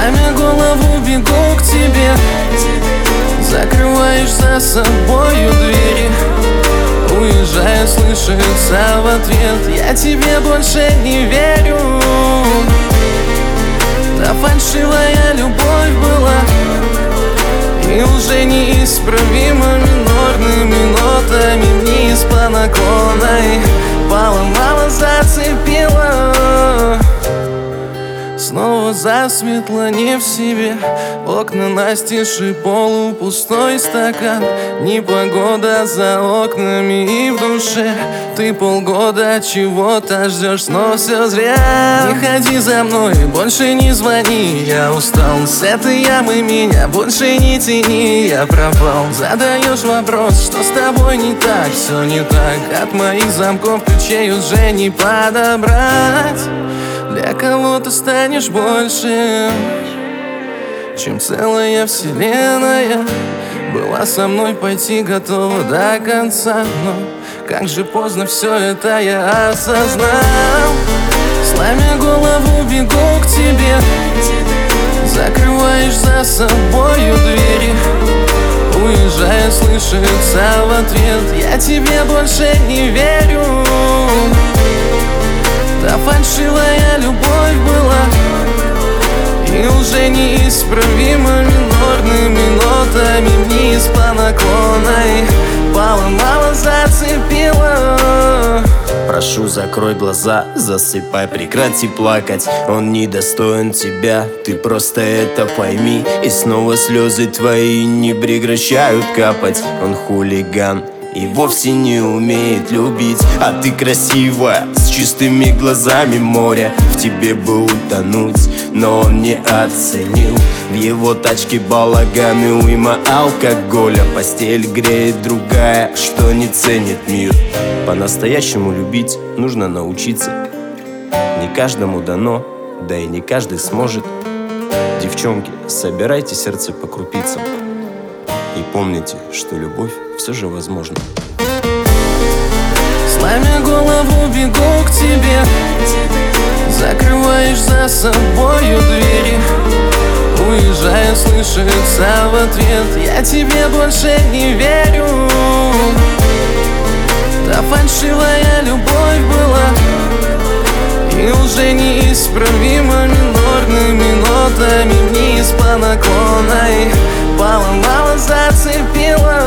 Сломя голову, бегу к тебе. Закрываешь за собою двери. Уезжая, слышится в ответ: я тебе больше не верю. Да фальшивая любовь была, и уже неисправимо минорными нотами вниз по наклонной поломала, зацепила. Снова засветло, не в себе. Окна настежь и полупустой стакан. Непогода за окнами и в душе. Ты полгода чего-то ждешь, но все зря. Не ходи за мной, больше не звони. Я устал с этой ямы, меня больше не тяни. Я пропал. Задаешь вопрос, что с тобой не так? Все не так. От моих замков ключей уже не подобрать. Для кого-то станешь больше, чем целая вселенная. Была со мной, пойти готова до конца, но как же поздно все это я осознал. Сломя голову, бегу к тебе. Закрываешь за собою двери. Уезжая, слышится в ответ: я тебе больше не верю. Да фальшивая любовь была, и уже неисправимо минорными нотами вниз по наклонной поломала, зацепила. Прошу, закрой глаза, засыпай, прекрати плакать. Он недостоин тебя, ты просто это пойми. И снова слезы твои не прекращают капать. Он хулиган и вовсе не умеет любить. А ты красивая, с чистыми глазами моря. В тебе бы утонуть, но он не оценил. В его тачке балаган и уйма алкоголя. Постель греет другая, что не ценит мир. По-настоящему любить нужно научиться. Не каждому дано, да и не каждый сможет. Девчонки, собирайте сердце по крупицам. И помните, что любовь все же возможна. Сломя голову, бегу к тебе. Закрываешь за собою двери. Уезжая, слышится в ответ: я тебе больше не верю. Да фальшивая любовь была, и уже неисправимо минорными нотами вниз по наклонной поломала, зацепила.